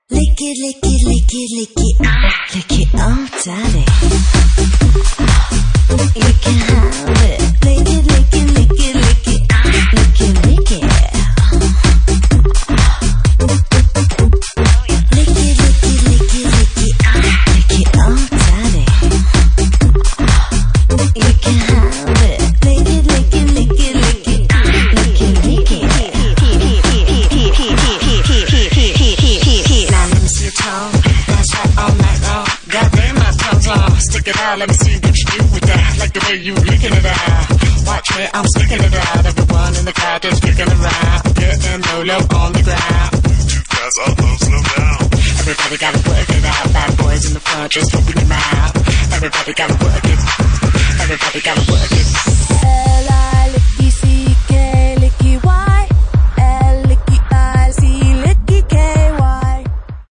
Lick it, lick it, lick it, lick it, lick it, oh daddy. You can have it. Lick it, lick it, lick it, lick it, lick it, lick it. Lick it, lick it, lick it, lick it, lick it, oh daddy. You can have it. Lick it, lick it, lick it, lick it, lick it, lick it. Now let me see your tongue. That's right all night long. Goddamn, my tongue's long. Stick it out, let me see what you do with that. Like the way you licking it out. Watch me, I'm sticking it out. Everyone in the crowd just kicking around. Getting low, low on the ground. Too fast, although slow down. Everybody gotta work it out. Bad boys in the front just open your mouth. Everybody gotta work it. Everybody gotta work it.